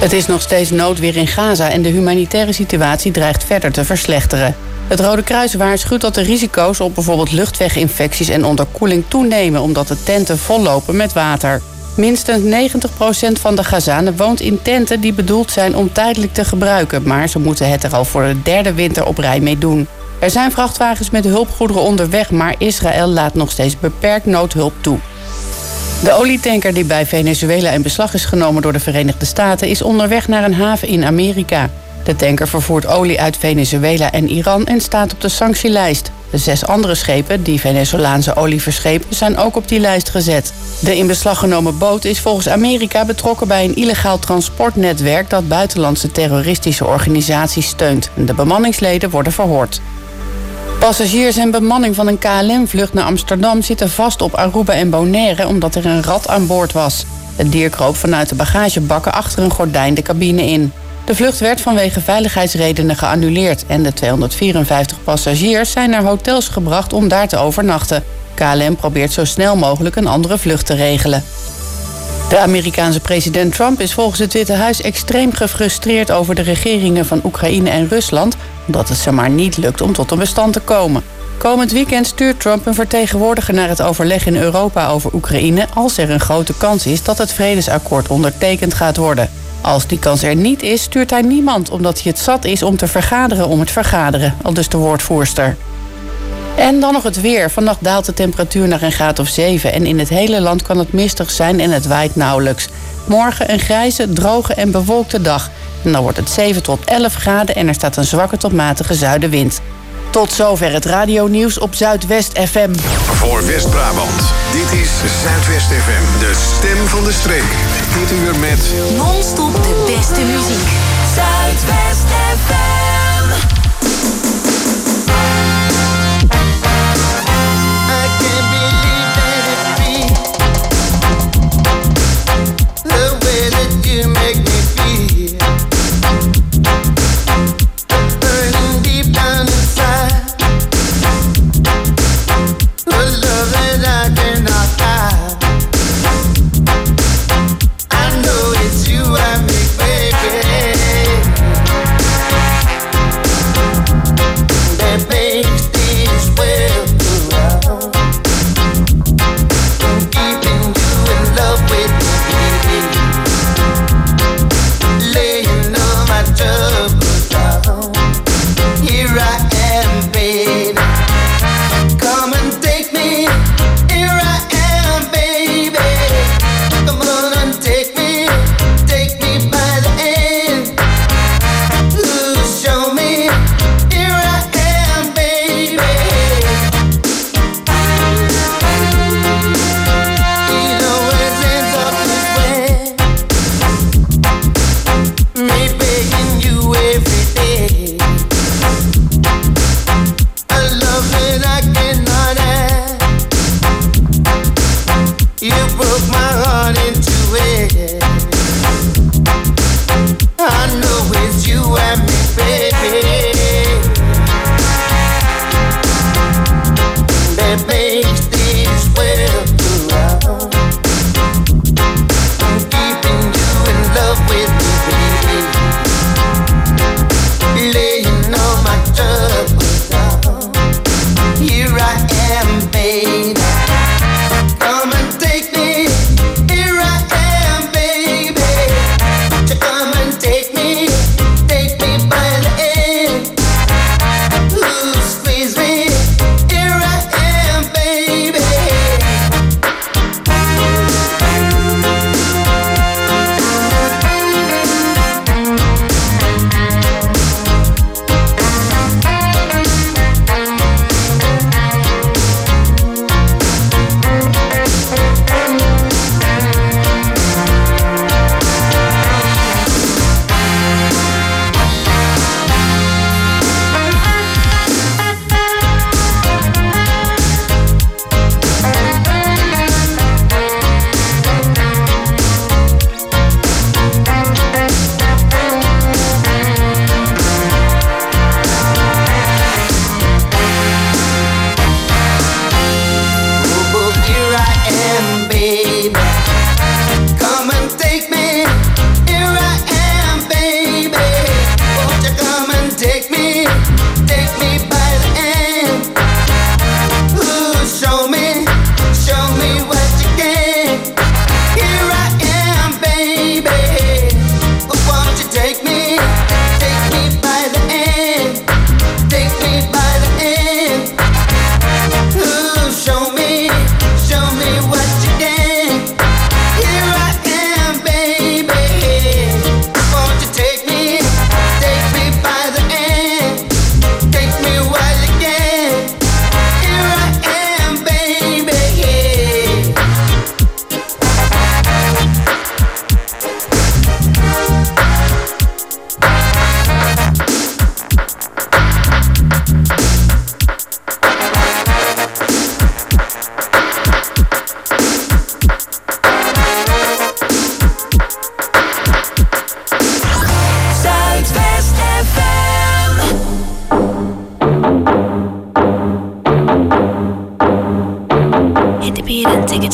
Het is nog steeds noodweer in Gaza en de humanitaire situatie dreigt verder te verslechteren. Het Rode Kruis waarschuwt dat de risico's op bijvoorbeeld luchtweginfecties en onderkoeling toenemen omdat de tenten vollopen met water. Minstens 90% van de Gazanen woont in tenten die bedoeld zijn om tijdelijk te gebruiken, maar ze moeten het er al voor de derde winter op rij mee doen. Er zijn vrachtwagens met hulpgoederen onderweg, maar Israël laat nog steeds beperkt noodhulp toe. De olietanker die bij Venezuela in beslag is genomen door de Verenigde Staten is onderweg naar een haven in Amerika. De tanker vervoert olie uit Venezuela en Iran en staat op de sanctielijst. De 6 andere schepen die Venezolaanse olie verschepen zijn ook op die lijst gezet. De in beslag genomen boot is volgens Amerika betrokken bij een illegaal transportnetwerk dat buitenlandse terroristische organisaties steunt. De bemanningsleden worden verhoord. Passagiers en bemanning van een KLM-vlucht naar Amsterdam zitten vast op Aruba en Bonaire omdat er een rat aan boord was. Het dier kroop vanuit de bagagebakken achter een gordijn de cabine in. De vlucht werd vanwege veiligheidsredenen geannuleerd en de 254 passagiers zijn naar hotels gebracht om daar te overnachten. KLM probeert zo snel mogelijk een andere vlucht te regelen. De Amerikaanse president Trump is volgens het Witte Huis extreem gefrustreerd over de regeringen van Oekraïne en Rusland, omdat het ze maar niet lukt om tot een bestand te komen. Komend weekend stuurt Trump een vertegenwoordiger naar het overleg in Europa over Oekraïne als er een grote kans is dat het vredesakkoord ondertekend gaat worden. Als die kans er niet is, stuurt hij niemand omdat hij het zat is om te vergaderen om het vergaderen, aldus de woordvoerster. En dan nog het weer. Vannacht daalt de temperatuur naar een graad of 7 en in het hele land kan het mistig zijn en het waait nauwelijks. Morgen een grijze, droge en bewolkte dag. En dan wordt het 7 tot 11 graden en er staat een zwakke tot matige zuidenwind. Tot zover het radionieuws op Zuidwest FM. Voor West-Brabant, dit is Zuidwest FM, de stem van de streek. Dit uur met non-stop de beste muziek. Zuidwest FM. I know it's you I make, baby.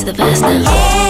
the past now.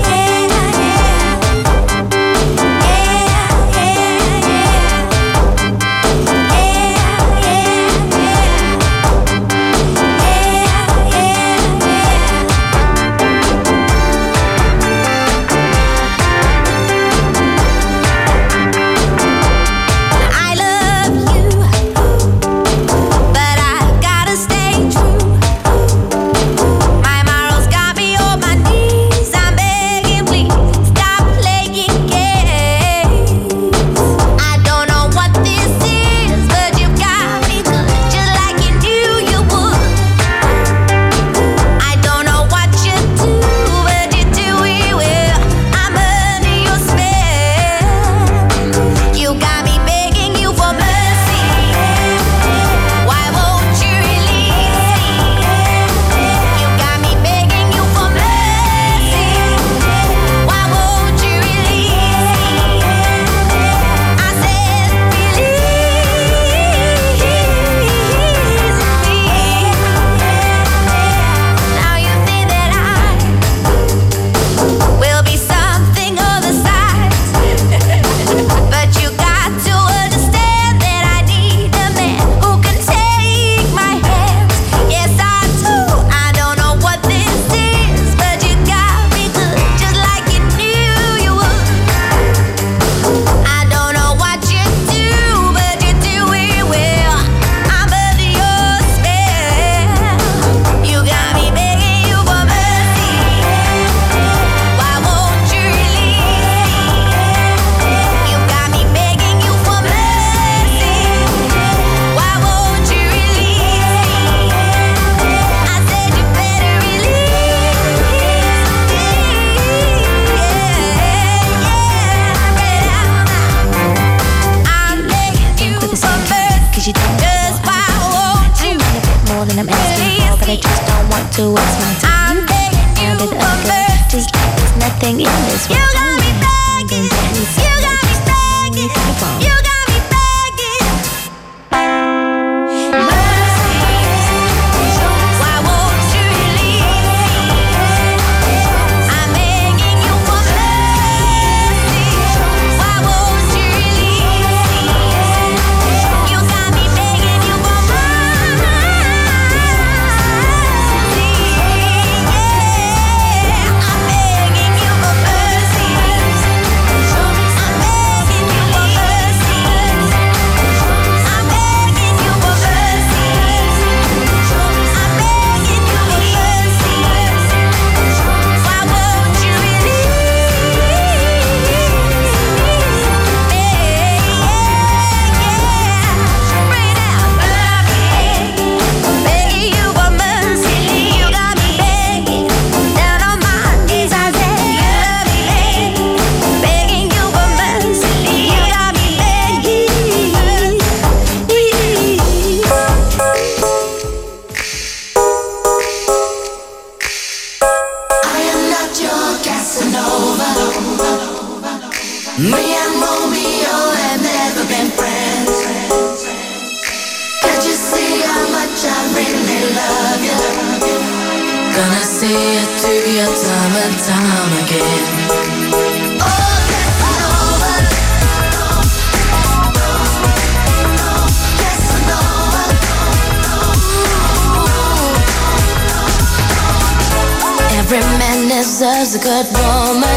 Deserves a good woman,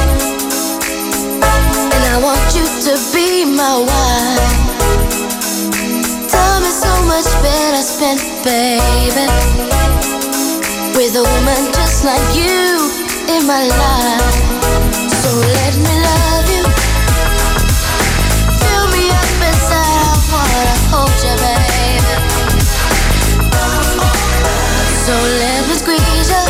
and I want you to be my wife. Time is so much better spent, baby, with a woman just like you in my life. So let me love you, fill me up inside. I wanna hold you, baby. So let me squeeze you.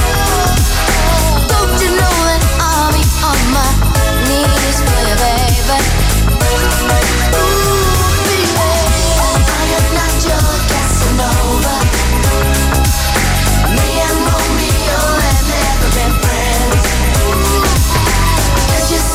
On my knees for you, baby. Ooh, baby, I am not your Casanova. Me and Romeo have never been friends. Can't you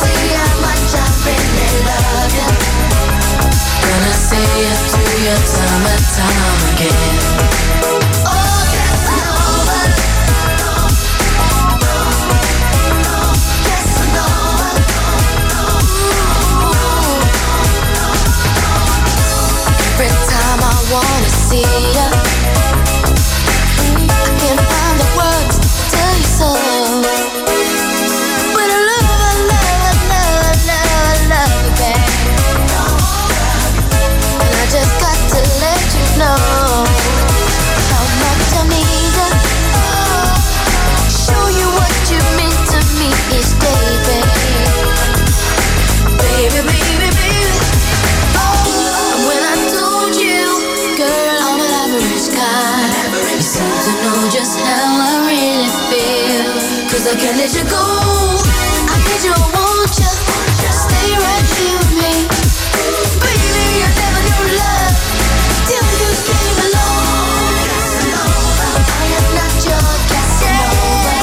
let you go. I need you, I want you. Stay right here with me. Baby, I never knew love till you came along. Casanova, I am not your Casanova.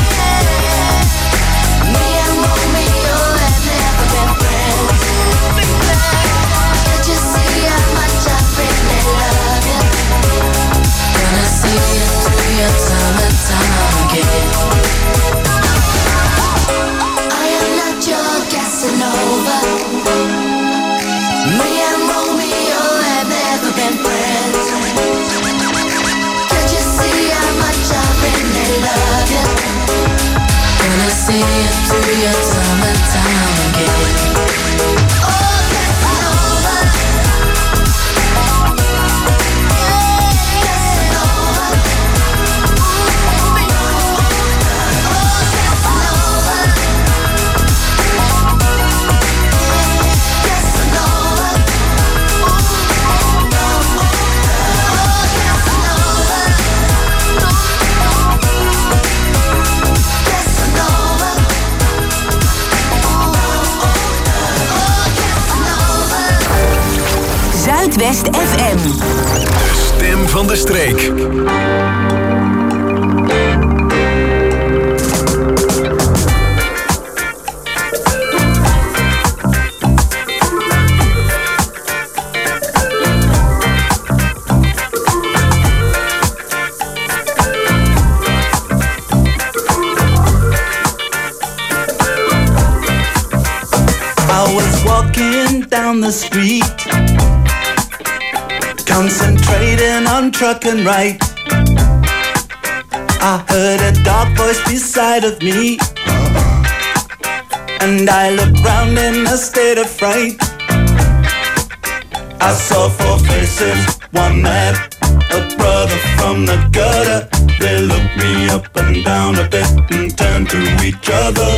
Me and Romeo have never been friends. Can't you see how much I really love you? Gonna see you through your time and time again. I am not your Casanova. Me and Romeo have never been friends. Can't you see how much I really love you? Gonna see you through your time and time again. Oh, Casanova. Zuidwest FM. De stem van de streek. I was walking down the street, concentrating on trucking right. I heard a dark voice beside of me, and I looked round in a state of fright. I saw four faces, one mad, a brother from the gutter. They looked me up and down a bit and turned to each other.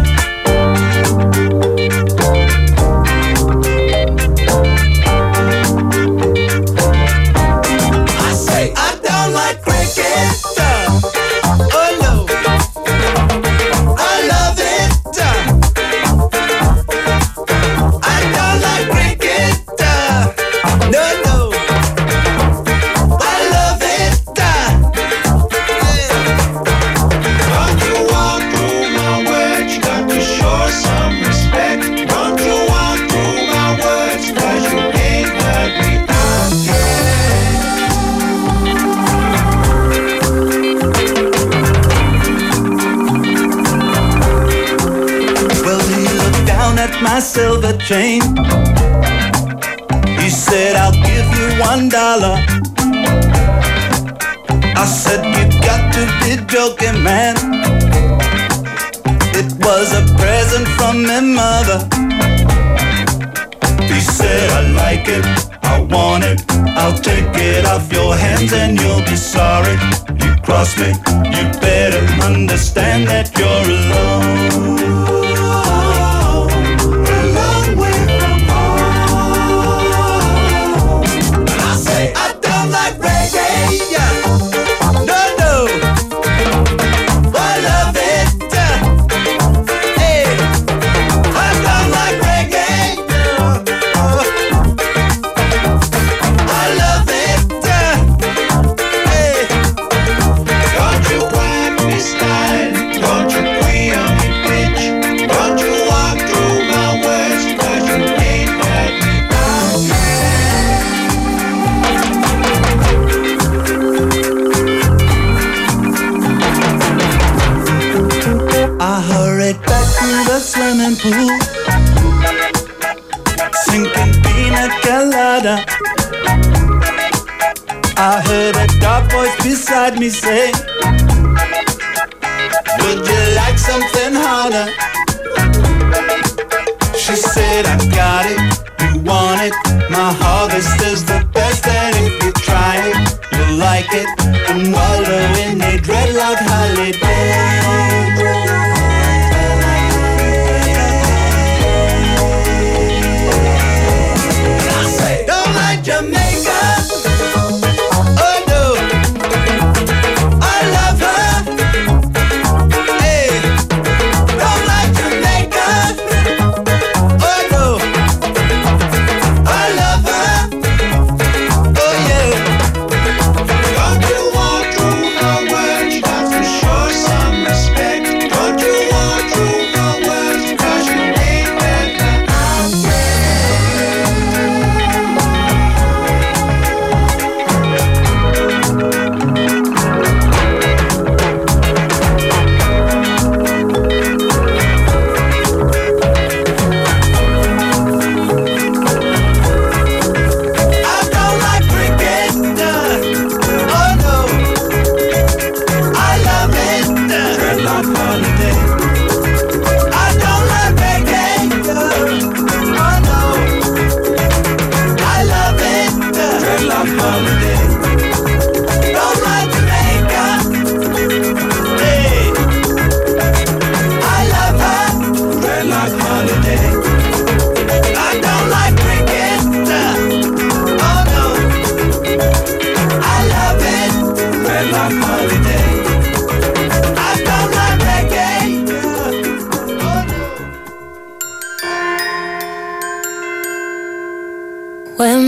My silver chain. He said, I'll give you $1. I said, you got to be joking, man. It was a present from my mother. He said, I like it, I want it, I'll take it off your hands and you'll be sorry. You cross me, you better understand that you're alone. Swimming pool, sinking pina colada. I heard a dark voice beside me say, would you like something harder? She said, I got it, you want it. My harvest is the best, and if you try it, you'll like it. And wallow in a dreadlock holiday. Jamaica, oh no, I love her. Hey,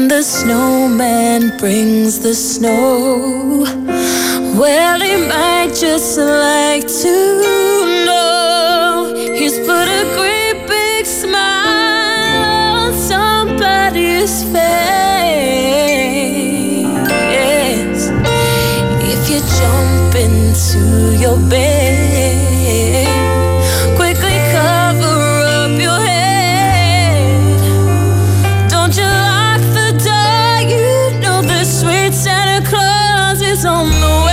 when the snowman brings the snow. Well, he might just like to know he's put a great big smile on somebody's face. If you jump into your bed, quickly cover up your head. Don't you lock the door, you know the sweet Santa Claus is on the way.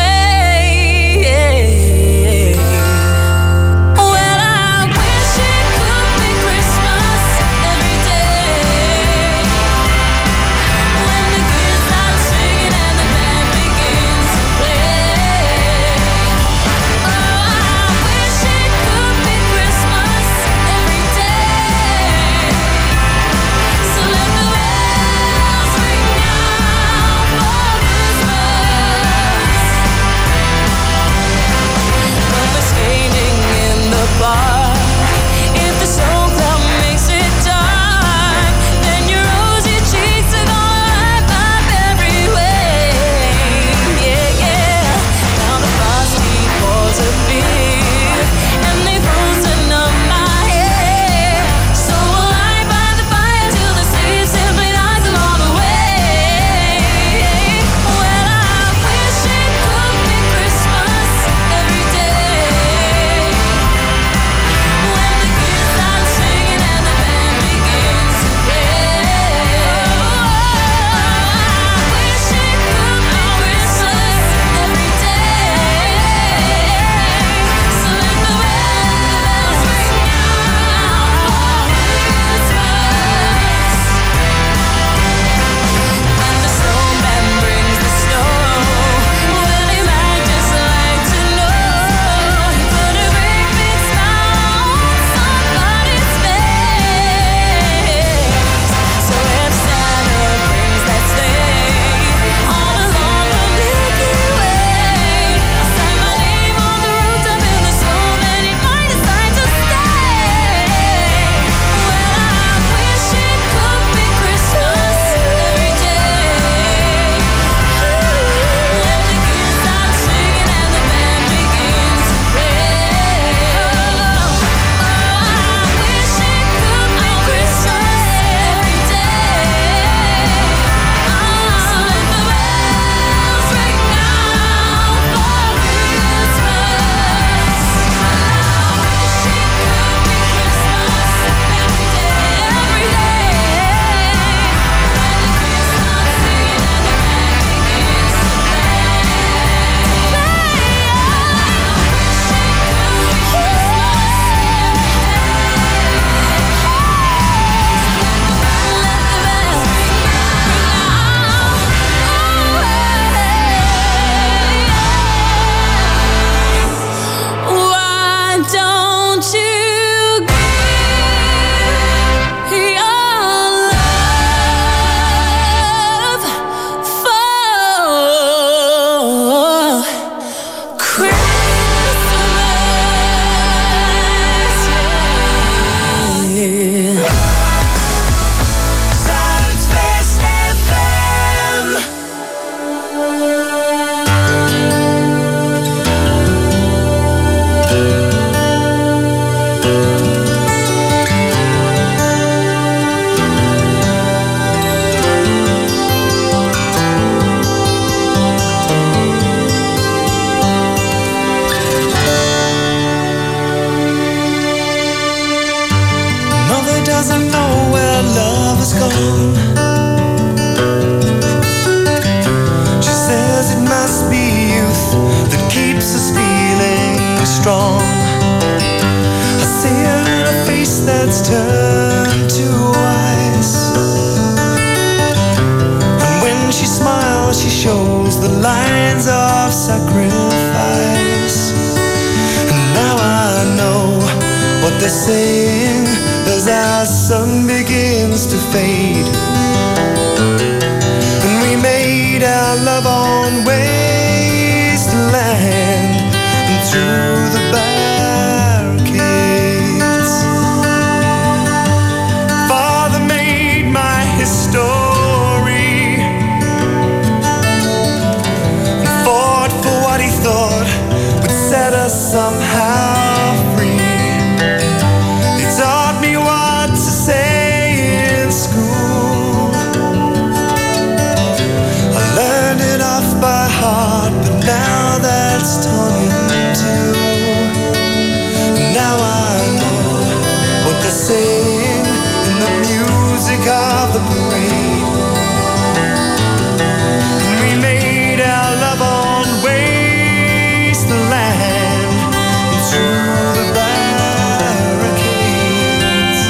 Father made my story music of the parade. And we made our love on wasteland into the barricades.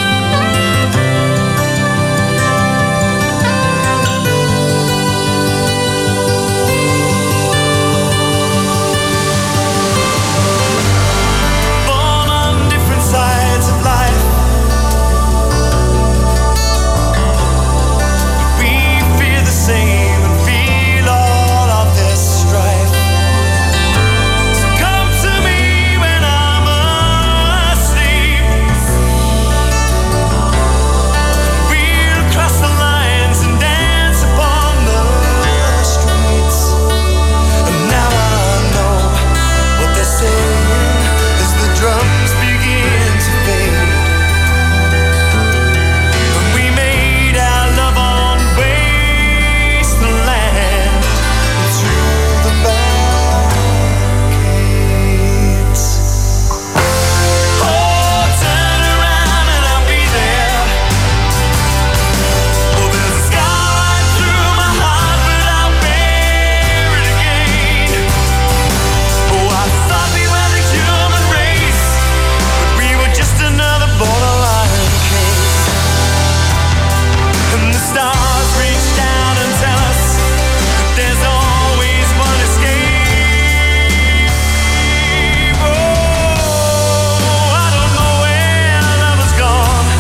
Born on different sides of life, we fear the same and feel all of this strife. So come to me when I'm asleep. We'll cross the lines and dance upon the streets. And now I know what they're saying as the drums begin to fade. And we made our love on wasteland into the barricades. Oh, turn around and I'll be there. Oh, there's a scar right through my heart, but I'll bear it again. Oh, I thought we were the human race, but we were just another borderline case. And the stars reach down and tell us that there's always one escape. Oh, I don't know where love has gone.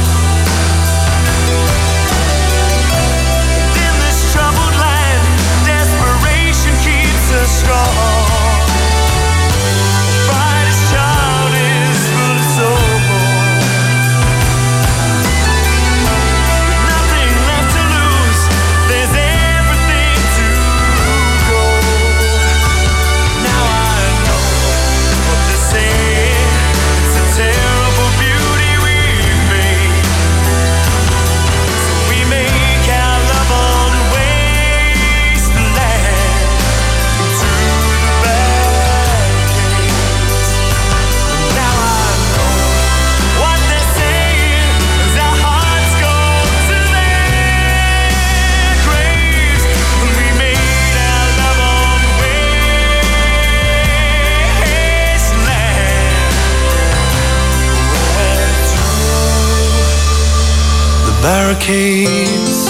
In this troubled land, desperation keeps us strong. Brightest child is full of soul. Nothing left to lose, there's everything to go. Now I know what they say, it's a terrible beauty we've made. So we make our love on wasteland into the barricades. Now I know what they're saying as our hearts go to their graves. And we made our love on wasteland into the barricades.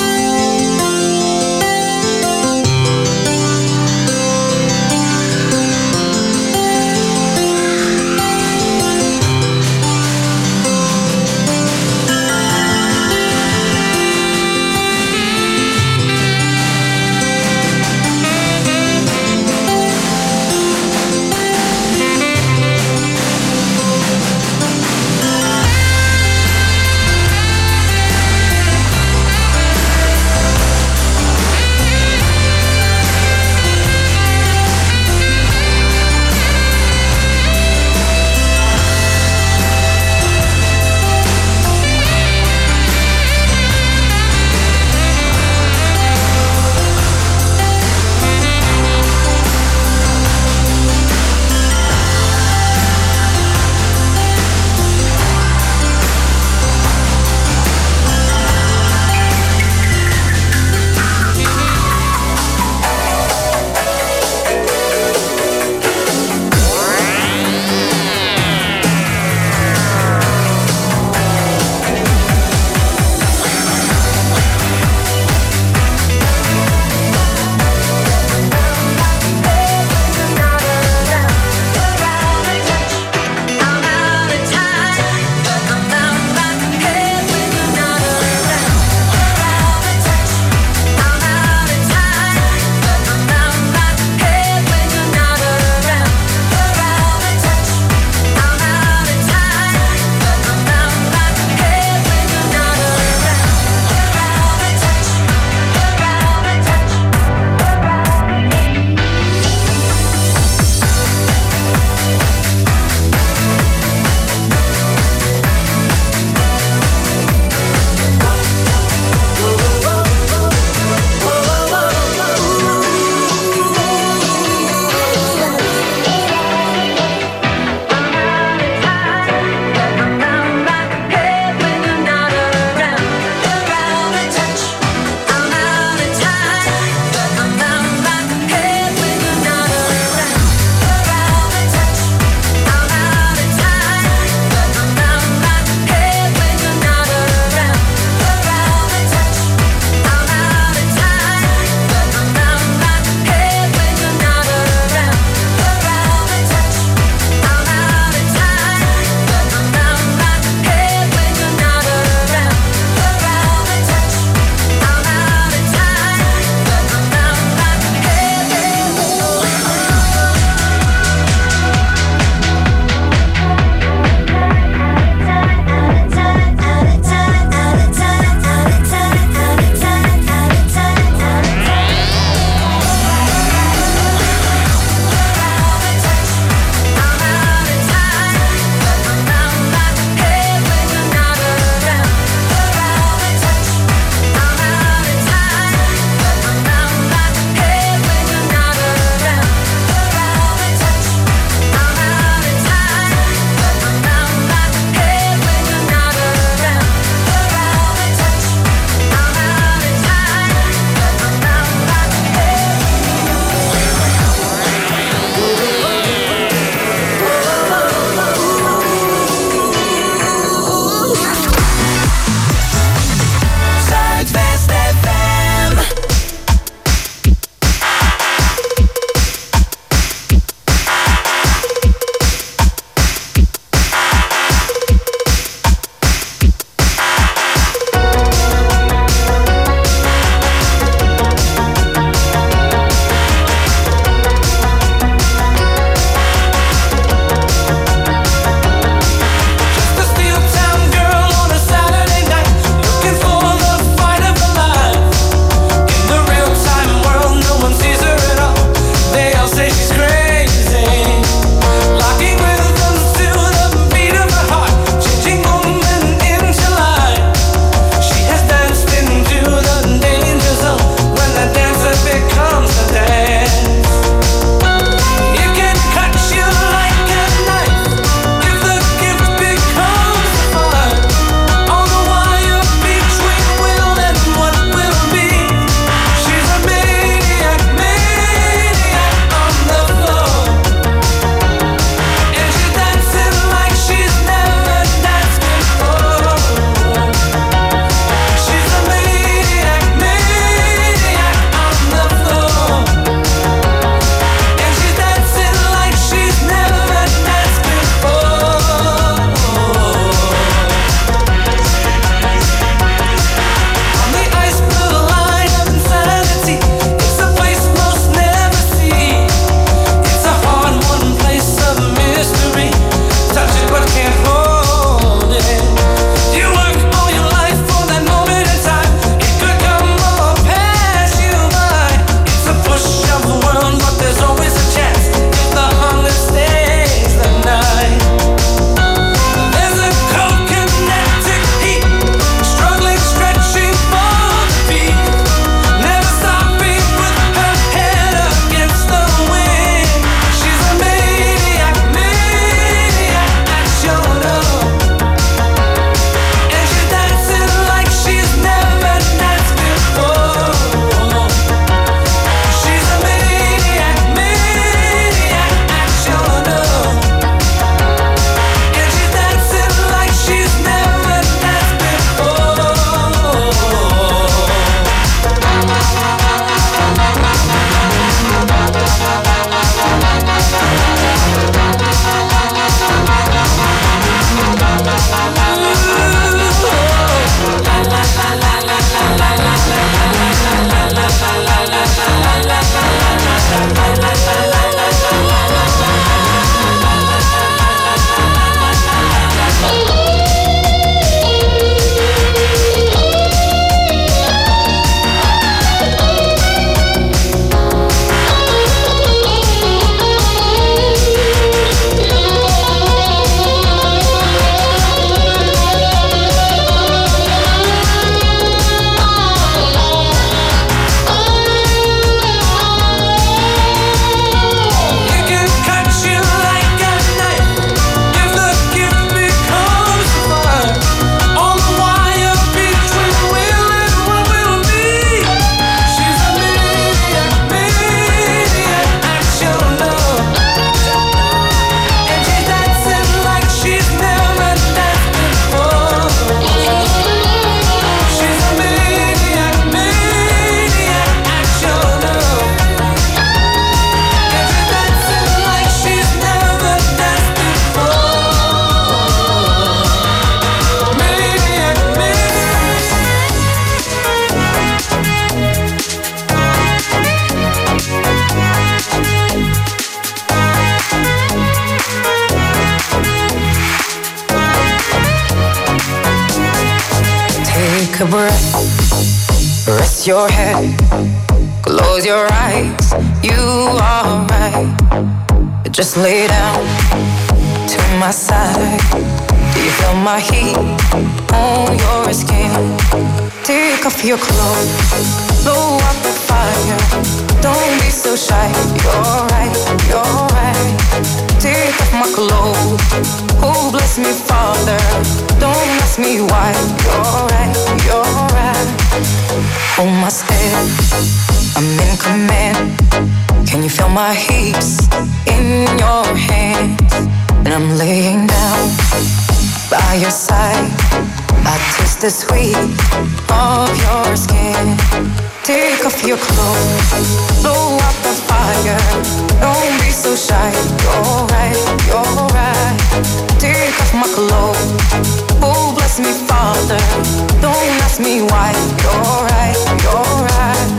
breath, rest your head, close your eyes, you are right. Just lay down to my side. Do you feel my heat on your skin? Take off your clothes, blow out the fire. Don't be so shy, you're right, you're right. Take off my clothes, oh bless me Father. Don't ask me why, you're right, you're right. Hold my step, I'm in command. Can you feel my hips in your hands? And I'm laying down by your side. I taste the sweet of your skin. Take off your clothes, blow out the fire. Don't be so shy, you're right, you're right. Take off my clothes, oh bless me Father. Don't ask me why, you're right, you're right.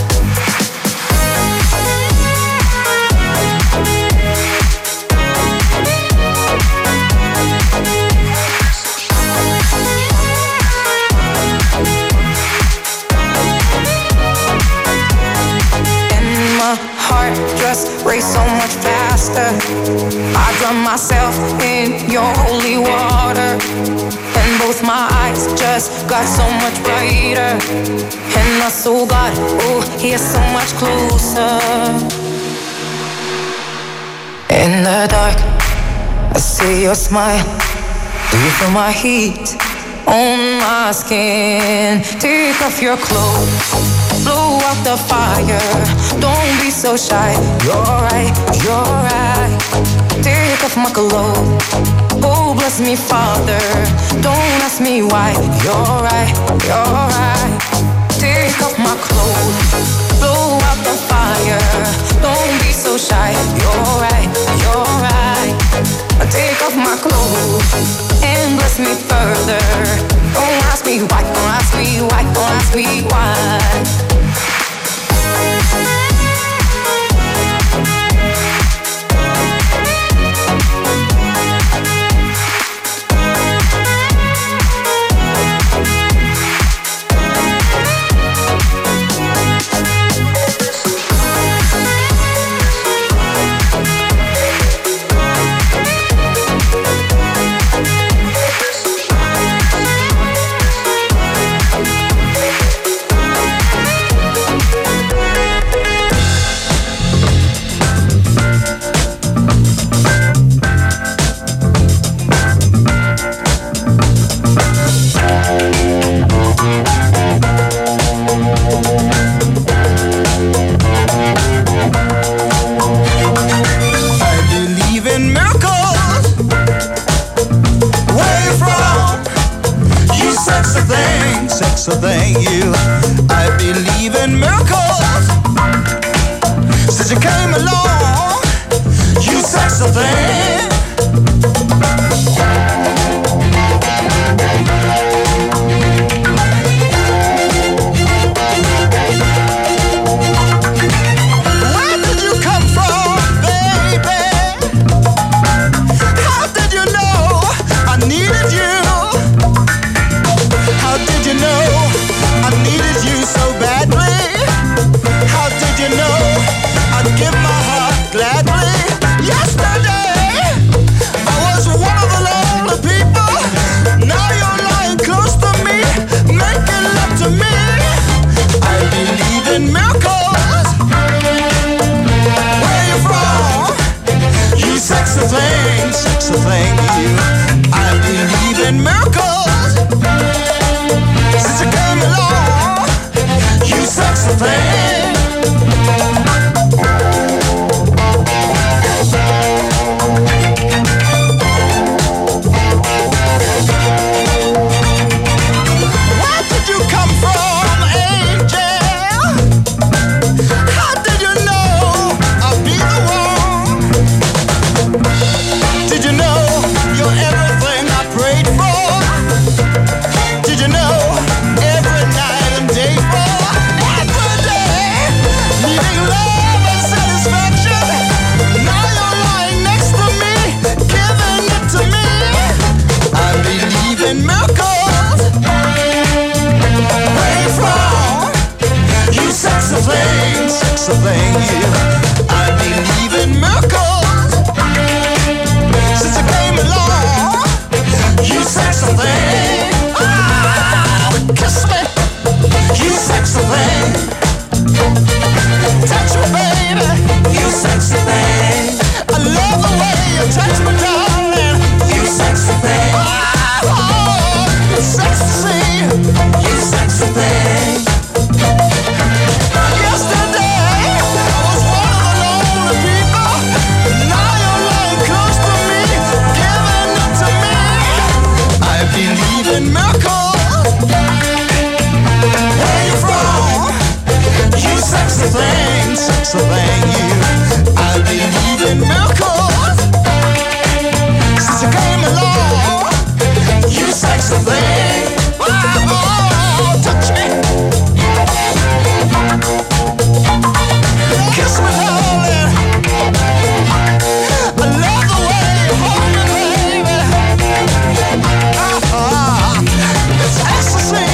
Heart just race so much faster. I drown myself in your holy water, and both my eyes just got so much brighter. And my soul got, oh, he's so much closer. In the dark, I see your smile. Do you feel my heat on my skin? Take off your clothes, blow out the fire. Don't be so shy, you're right, you're right. Take off my clothes, oh bless me Father. Don't ask me why, you're right, you're right. Take off my clothes, blow out the fire. Don't be so shy, you're right, you're right. Take off my clothes and bless me further. Don't ask me why, don't ask me why, don't ask me why. Thank you. I believe in miracles. Since you came along, you sexy thing. Where did you come from, baby? How did you know I needed you? How did you know I needed you so badly? How did you know I'd give my heart gladly? Yesterday sexy thing, yeah. I believe in miracles since you came along. You sexy thing, kiss me. You sexy thing, touch me, baby. You sexy thing. I love the way you touch me, darling. You sexy thing. Oh, it's sexy. You sexy thing. Yesterday I was one of the lonely people. Now you're lying close to me, giving it to me. I believe in miracles. Where you from? You sexy thing, you. I believe in miracles since you came along. You sexy thing. Oh, touch me, kiss me, darling. I love the way you hold me, baby. It's ecstasy.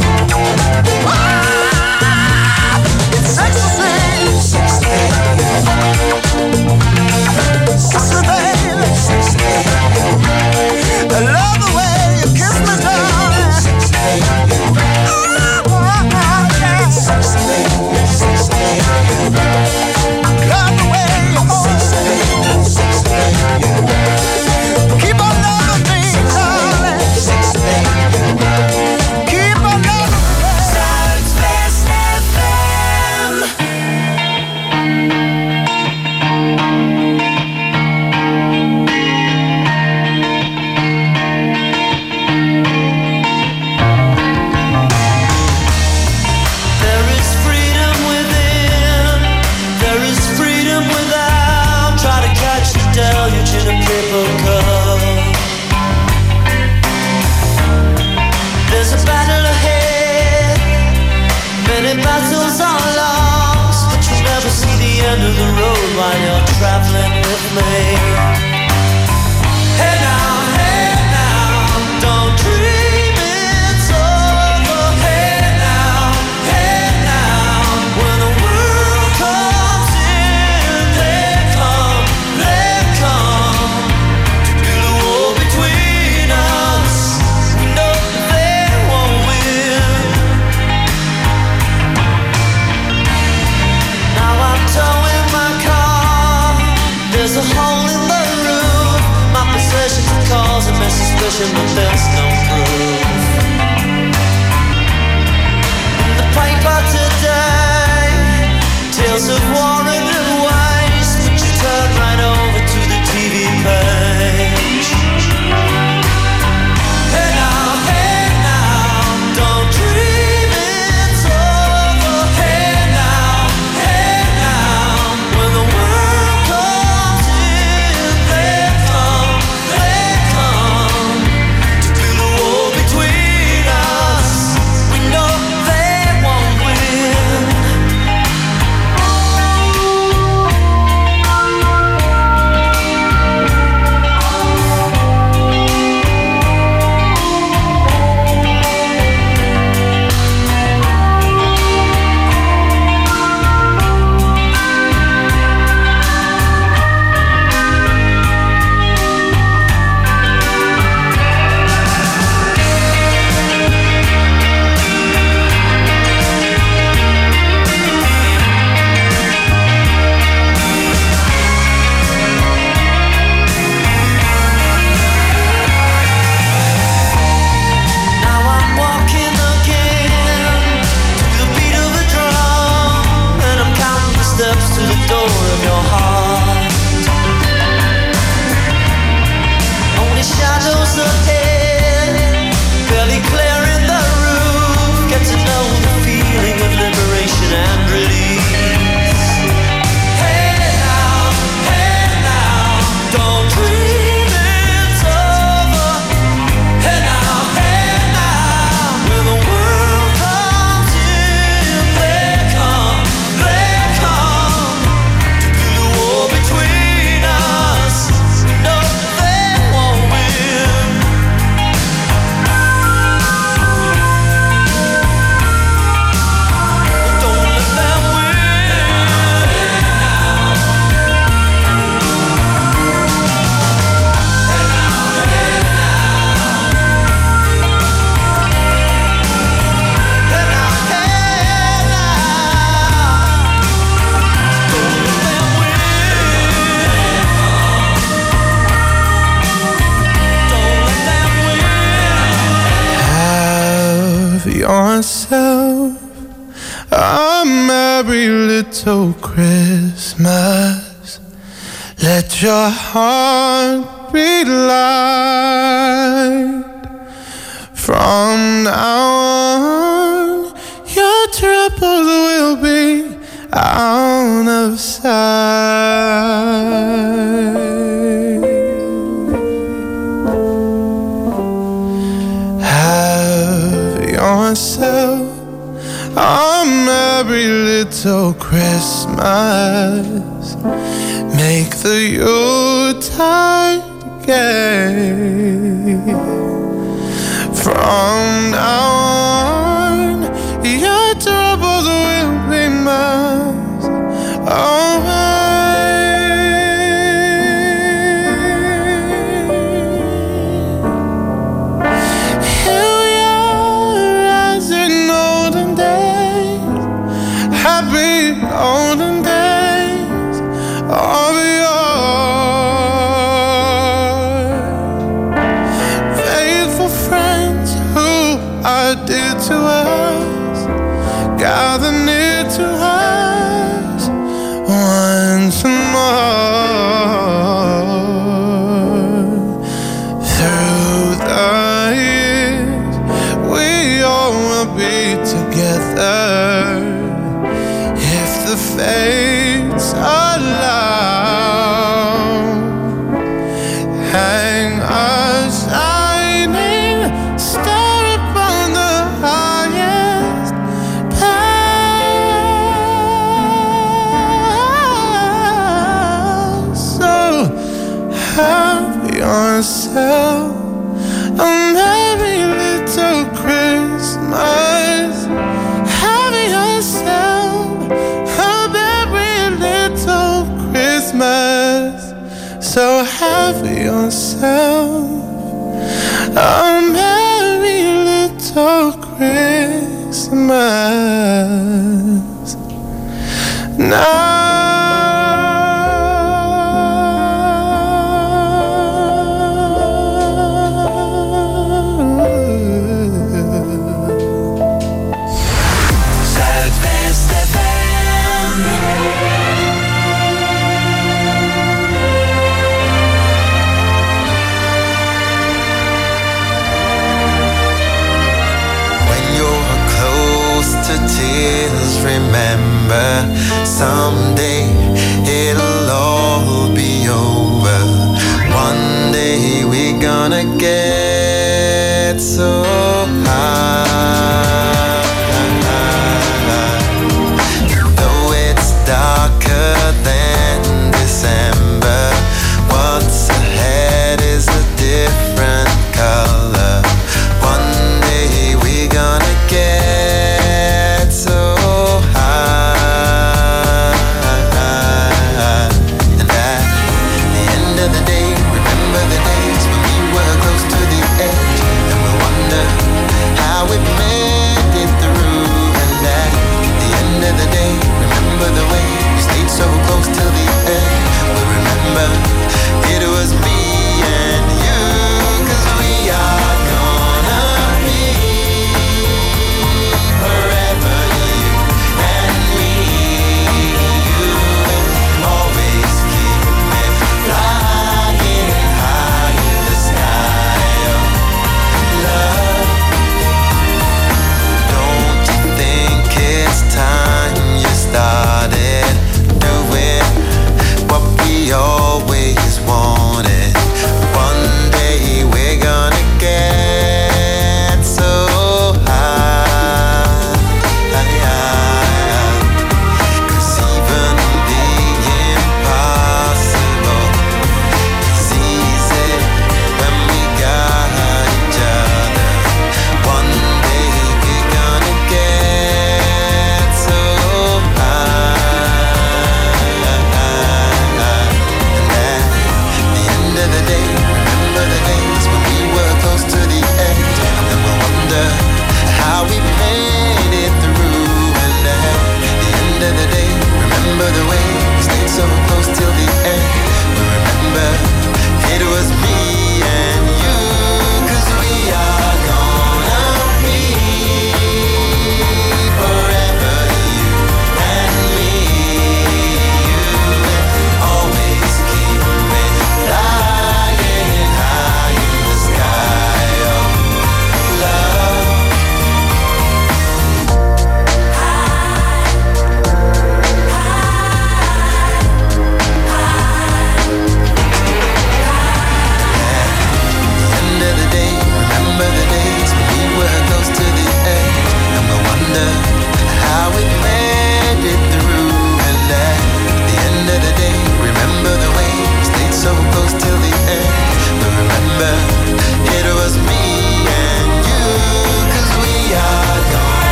It's ecstasy. Sexy baby. I love the way you kiss me, darling. Love the way you hold me. Keep on loving me, darling. Keep on loving me. Zuidwest FM. There is freedom within, there is freedom without. Try to catch the deluge in a paper cup. There's a battle ahead, many battles are lost, but you never see the end of the road while you're traveling with me. Hey now, don't dream it's over. Hey now, when the world comes in, they come to build a wall between us. No, they won't win. Now I'm towing my car. There's a hole in the roof. My possessions are causing me suspicion, but there's no proof. In the paper today, tales of war and waste, but you turn right over to the TV page. Hey now, don't dream it's over. Hey now, when the world comes in, they come to a merry little Christmas. Let your heart be light. From now on, your troubles will be out of sight. Have yourself a merry little Christmas. Make the Yuletide gay. From now on, your troubles will be miles away. Here we are as in olden days, happy olden days of yore. Faithful friends who are dear to us, gather near to us once more. Through the years, we all will be together if the fates allow. Hang a shining star upon the highest path. So have yourself a merry little Christmas. Have yourself a merry little Christmas. So have yourself a merry little Christmas now. Zuidwest FM. When you're close to tears, remember someday it'll all be over. One day we're gonna get so high. Though it's darker than December, what's ahead is a different color. One day we're gonna get so high. And at the end of the day, remember the days when we were close to the edge, and we'll wonder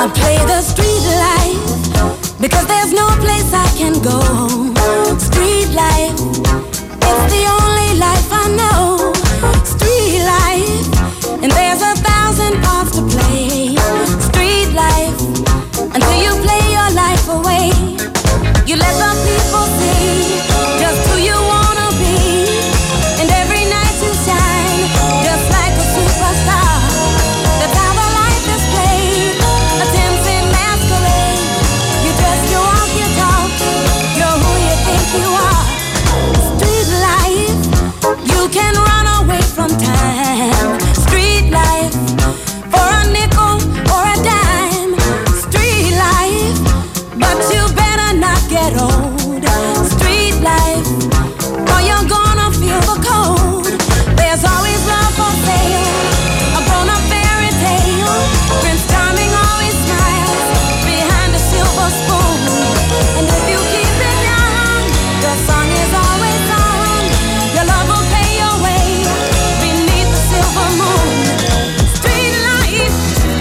I play the street life because there's no place I can go. Street life, it's the only life I know. Street life, and there's 1,000 parts to play. Street life, until you play your life away. You let the people see just who you wanna be, and every night you shine just like a superstar. That's how the life is played, a tempting masquerade. You dress, you walk, you talk, you're who you think you are. Street life, you can run away from time. Street life, for a nickel or a dime. Street life, but you better not get old. Street life, or you're gonna feel the cold. There's always love for sale, a grown-up fairy tale. Prince Charming always smiles behind a silver spoon. And if you keep it young, your song is always on. Your love will pay your way beneath the silver moon. Street life,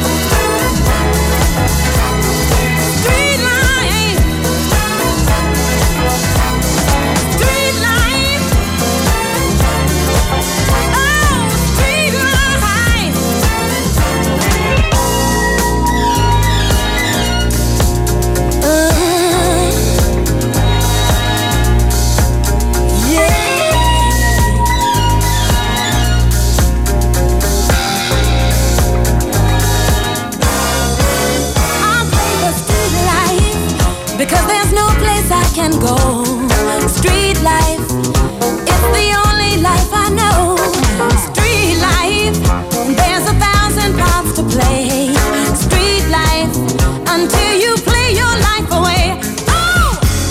street life, street life. Oh, street life. I'll play the street life because there's no place I can go. Street life, it's the only life I know. Street life, there's 1,000 parts to play. Street life, until you play your life away. Oh!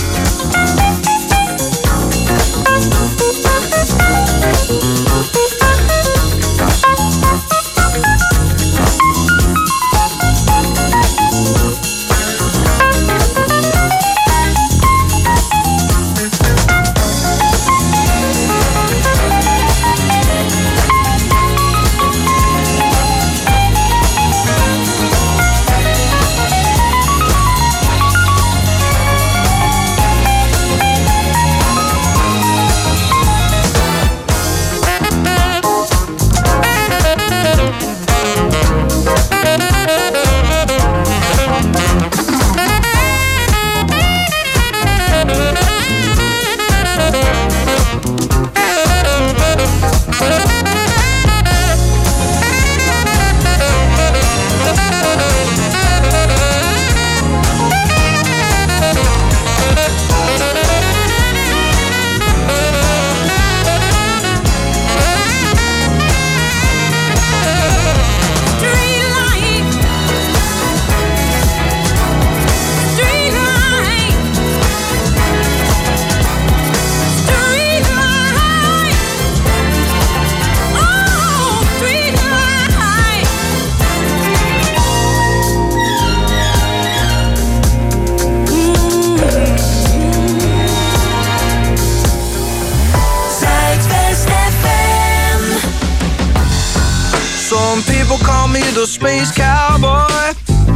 Some people call me the space cowboy.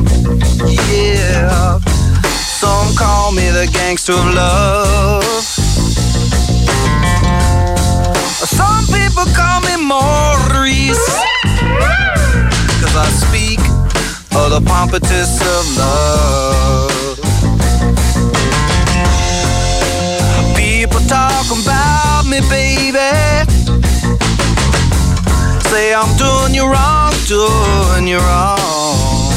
Yeah. Some call me the gangster of love. Some people call me Maurice, 'cause I speak of the pompatus of love. People talk about me, baby. Say I'm doing you wrong, doing you wrong.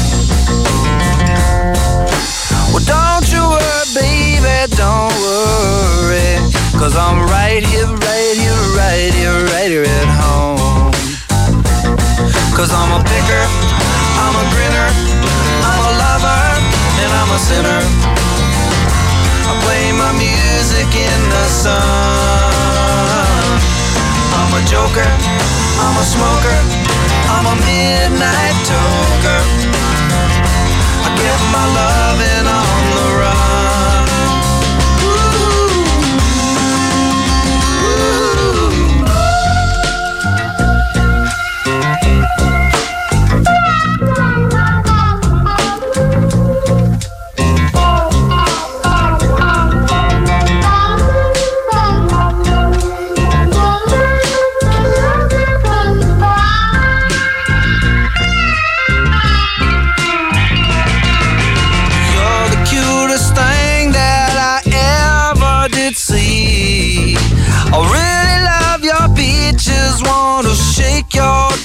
Well, don't you worry, baby, don't worry, 'cause I'm right here, right here, right here, right here at home. 'Cause I'm a picker, I'm a grinner, I'm a lover, and I'm a sinner. I play my music in the sun. I'm a joker, I'm a smoker, I'm a midnight toker. I get my loving on the run. Ooh.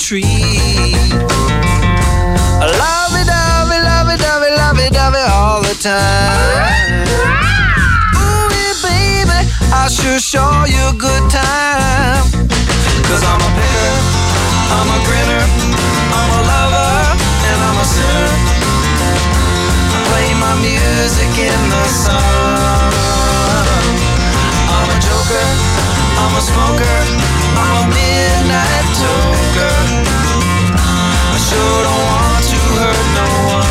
tree. Lovey-dovey, lovey-dovey, lovey-dovey all the time. Ooh, baby, I sure show you a good time. 'Cause I'm a picker, I'm a grinner, I'm a lover, and I'm a sinner. I play my music in the sun. I'm a joker, I'm a smoker, I'm a midnight toker. I sure don't want to hurt no one.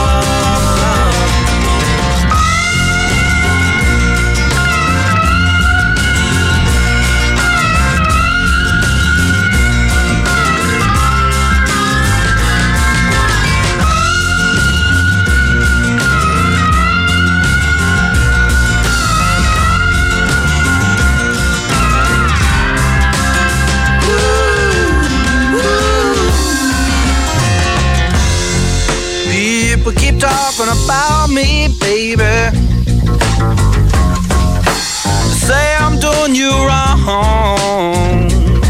People keep talking about me, baby. Say I'm doing you wrong.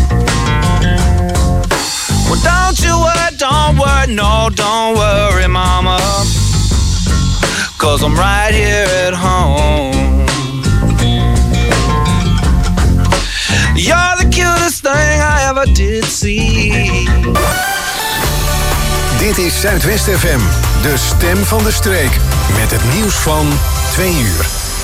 Well, don't worry, no, don't worry, mama. 'Cause I'm right here at home. You're the cutest thing I ever did see. Dit is Zuidwest FM, de stem van de streek. Met het nieuws van 2 uur.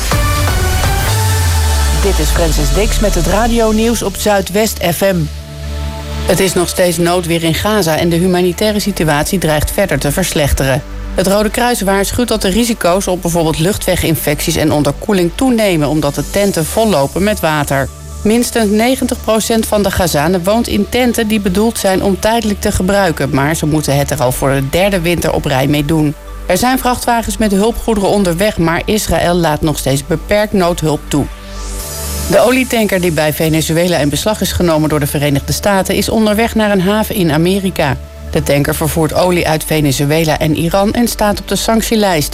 Dit is Francis Dix met het radionieuws op Zuidwest FM. Het is nog steeds noodweer in Gaza en de humanitaire situatie dreigt verder te verslechteren. Het Rode Kruis waarschuwt dat de risico's op bijvoorbeeld luchtweginfecties en onderkoeling toenemen omdat de tenten vollopen met water. Minstens 90% van de Gazanen woont in tenten die bedoeld zijn om tijdelijk te gebruiken, maar ze moeten het er al voor de 3e winter op rij mee doen. Er zijn vrachtwagens met hulpgoederen onderweg, maar Israël laat nog steeds beperkt noodhulp toe. De olietanker die bij Venezuela in beslag is genomen door de Verenigde Staten is onderweg naar een haven in Amerika. De tanker vervoert olie uit Venezuela en Iran en staat op de sanctielijst.